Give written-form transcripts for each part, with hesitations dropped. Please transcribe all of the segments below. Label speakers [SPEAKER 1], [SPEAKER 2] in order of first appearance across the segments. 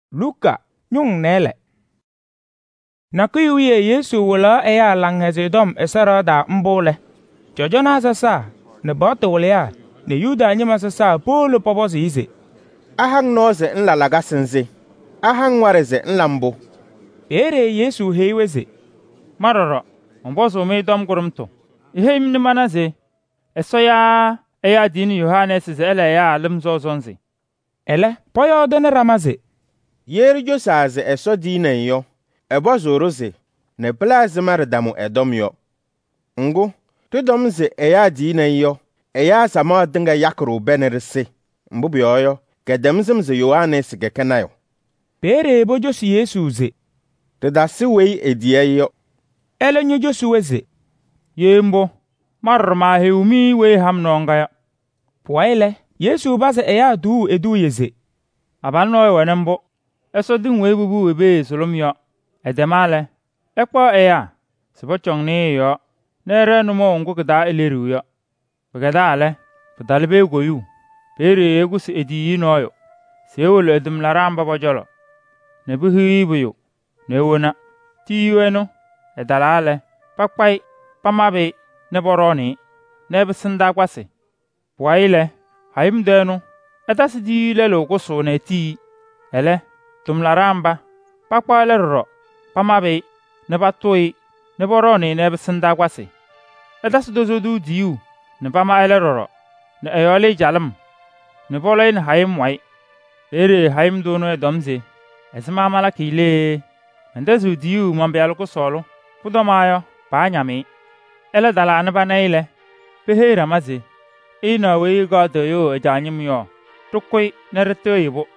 [SPEAKER 1] Luka nyung nele. Na kuye Yesu wala eya langhezedom esara da mbole. Jojona sasa ne botolea ne Yuda nyima sasa polo pobozi ize.
[SPEAKER 2] Ahang noze nlalaga sinze. Ahang wareze nlambo.
[SPEAKER 1] Ere Yesu heiweze.
[SPEAKER 3] Maroro, mbozo me dom gurumto. Ihe imni manaze. Esoya eya dini Yohanes ze ele ya limzo zonze.
[SPEAKER 1] Ele poyo dene ramaze.
[SPEAKER 2] Yeri josaze eso dinen yo. Ebozo roze. Ne plaze mardamu edom yo. Ngu, tudomze eya dinen yo. Eya sama dinga yakro benerse. Mbubi oyo. Kedemzimze Yohanes gekenayo.
[SPEAKER 1] Pere bojosi Yesu ze.
[SPEAKER 2] Tedasi wei ediye yo.
[SPEAKER 1] Ele nyo Josu weze.
[SPEAKER 3] Yembo. Marma heumi we hamnonga ya.
[SPEAKER 1] Puwaile. Yesu baze eya du edu yeze.
[SPEAKER 3] Abanno wenembo. Eso din we bubu ebe solomyo. Edemale. Ekpo eya. Sibochong ni yo. Nere numo ngu keda eleru yo. Begeda ale. Pedalbe goyu. Pere egus edi noyo. Sewolo edum laramba bojolo. Nebuhi buyo. Newona. Tiweno. Edalale. Pakpai. Pamabe. Neboroni. Nebesinda kwase. Puwaile. Haim denu. Etasi di lelo kuso ne ti. Ele. Tumlaramba. Pakpa lerro. Pamabe. Nebatoi. Neboroni nebesinda kwase. Etasi dozodu diu. Nepama elerro. Ne eyole jalam. Nebolain haim wai. Ere haim dono edomze. Esma mala kile. Endezu diu mambealo kusolo. Pudomayo. Panyami. Ele dala anabanaile. Pehe ramaze. Ina wei godo yo ejanyim yo. Tukui nereto yibo.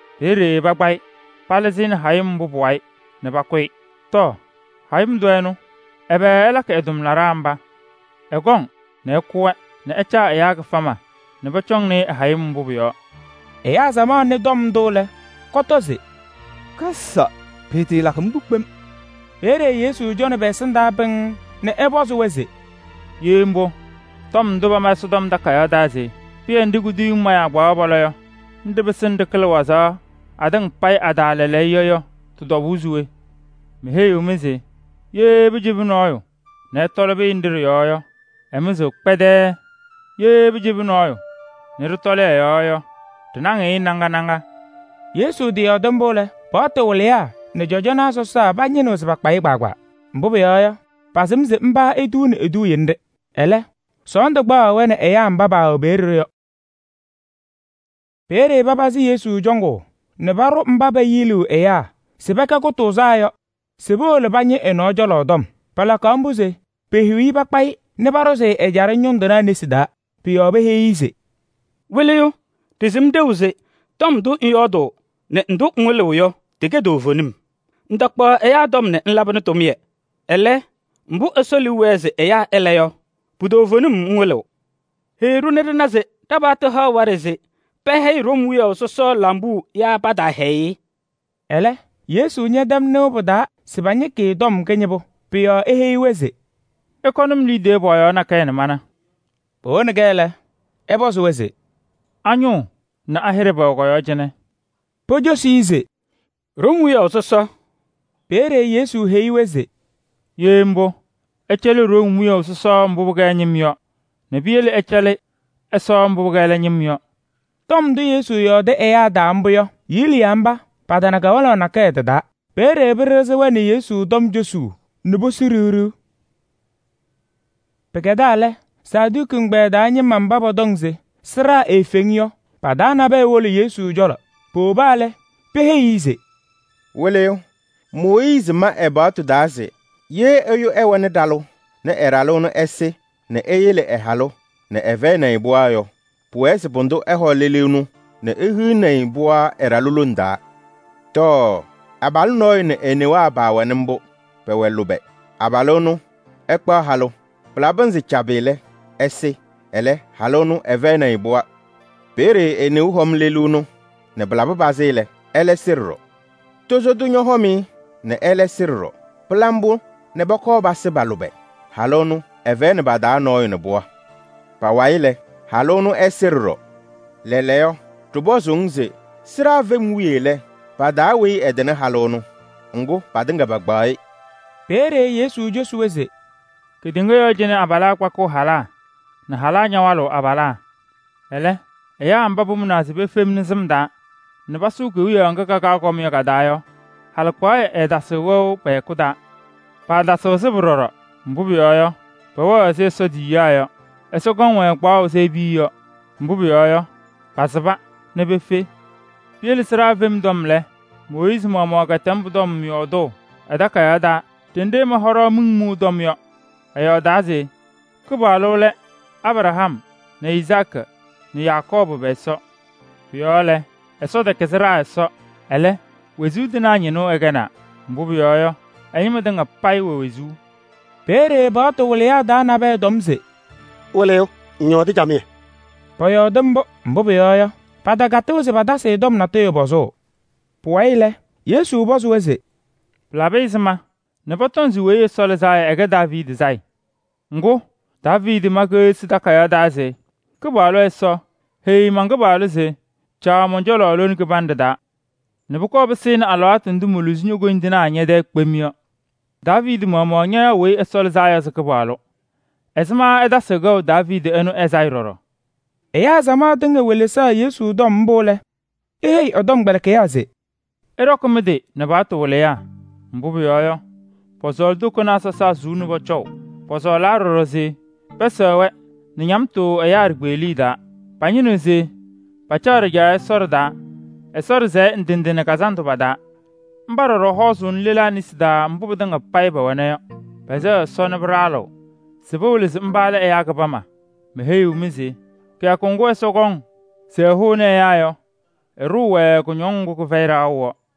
[SPEAKER 3] Ere bagbai. Palezin haim bubuai. Nebakui. To. Haim duenu. Ebe elaka edum laramba. Egong. Ne kuwe. Ne echa eyag fama. Nebachong ne haim bubuyo.
[SPEAKER 1] Eya zaman ne dom dole. Kotoze.
[SPEAKER 4] Kasa. Peti lakam bukbem.
[SPEAKER 1] Ere Yesu jone besinda beng. Ne ebozu weze.
[SPEAKER 3] Yembo. Tom duba masudom da kaya daze. Pia ndigu di maya gwa boloyo. Ndibe sinde kilwaza. Adang pai adalele yoyo. Tudo wuzuwe. Mihe umize. Ye bijibinoyo. Ne tolobe indiri yoyo. Emizo kpede. Ye bijibinoyo. Nirutole yoyo. Tunange nanga.
[SPEAKER 1] Yesu di odombole. Poto ulea. Ne jojona sosa banyino zibakpa igbagwa. Mbube yoyo. Pasimze mba edu yende. Ele. Sonde gba wene eya mbaba obere yo. Pere babazi Yesu jongo. Ne baro mbaba yilu eya. Sebeka kutuza yo. Sebo le banye enojolo dom. Pala kambuze. Pehiwi bakpai. Ne baro se ejare nyondana nesida. Piyobe heize.
[SPEAKER 5] Weleyo. Tizimde uze. Tom du inyodo. Ne ndu nwelewo yo. Tige do vonim. Ndakpa eya dom ne nlabane tomye. Ele. Mbu esoli weze eya eleyo. Pudo vonim nwelewo. Heru nerenaze. Tabata ha wareze. Pehe romwiyo soso lambu ya bada hei.
[SPEAKER 1] Ele. Yesu nye dem ne oboda. Sibanye ke dom kenyebo. Piyo ehe iweze.
[SPEAKER 3] Ekonum lide boyo na kene mana.
[SPEAKER 1] Pone gele. Ebozu weze.
[SPEAKER 3] Anyo. Na ahere boyo jene.
[SPEAKER 1] Pojo si ize.
[SPEAKER 5] Romwiyo soso.
[SPEAKER 1] Pere Yesu hei weze.
[SPEAKER 3] Yembo. Echele romwiyo soso mbubuga nyimyo. Nebiele echele. Eso mbubuga nyimyo. Tom du Yesu yo de eya da mbuyo. Yili yamba. Padana gawala na kete da. Pere bereze wani Yesu dom Josu. Nubo siruru. Pekedale. Sadu kungbe da nye mambabo dongze. Sira efengyo. Padana be wole Yesu jolo. Pobale. Pehe ize.
[SPEAKER 2] Weleyo. Moise ma ebatu daze. Ye eyo ewane dalo. Ne eralo no ese. Ne eyele ehalo. Ne eve na ibua yo. Puese bondo eho lelenu. Ne ehu na ibua eralo nda. To. Abalu noy ne enewa abawa nembo. Pewelube. Abalu no. Ekpa halo. Plabanzi chabele. Ese. Ele. Halo no eve na ibua. Pere enewu hom lelunu. Ne blababazele. Ele sirro. Tozo dunyo homi. Ne ele sirro. Plambu. Ne boko basi balube. Halonu eve ne bada noy ne boa. Pawaile. Halonu esirro. Leleo. Tubozo nze. Sira ve mwile. pa daa wei edene halonu ngu pa dinga bagbai.
[SPEAKER 1] Pere Yesu Josu weze.
[SPEAKER 3] Kidinga yo jene abala kwa ko hala. Na hala nyawalo abala. Ele, eya ambabu munazibe femni zimda. Ne basu ku yo nga ka ko mi ka dayo. Hal kwa da sewo pe kuda. Pa da so se buroro. Mbubi yo. Pa wa se so di ya yo. Eso gon we kwa o se bi yo. Mbubi yo. Pa saba ne be fe. Piel sra vem domle. Moise mo ka tembu dom yo do. Ada ka ya da. Tende ma horo mu dom yo. Ayo daze. Kubalo le Abraham na Isaac na Yakob beso. Biole eso de kesra eso. Ele wezu dina nyino egana. Mbubi yo. Ayima denga pai wezu.
[SPEAKER 1] Pere ba to wole ya da na be domze.
[SPEAKER 6] Wole nyo di jamie.
[SPEAKER 1] Pa yo dembo mbubi yo. Pada gato se pada se dom na te bozo. Puaile Yesu bozo weze.
[SPEAKER 3] Plabe isma. Ne batonzi weye sole zai ega David zai. Ngo David mage sita kaya daze. Kubalo eso. Hei mangabalo ze. Cha monjolo aloni ke bandada. Ne buko besin alawat ndu muluzinyo go indina anyede kpemio. David mama nya we esol zaya ze kubalo. Esma eda sego David enu ezairoro.
[SPEAKER 1] Eya zama dinga welesa Yesu dom mbole. Ehei odom gbereke yaze.
[SPEAKER 3] Erokomede ne bato wole ya. Mbubi yoyo. Pozol duko na sasa zunu bo chow. Pozol la roroze. Pesewe. Ni nyamto ayar gwelida. Panyinu ze. Pachare ja esorda. Esorze ndindine kazanto bada. Mbaroro hosun lila nisida mbubi dinga paiba waneyo. Peze sone bralo. Sibuli zimbale eyagabama. Meheyu mizi. Kya kongo esogong. Se hune yayo. Eruwe kunyongu kuveira awo.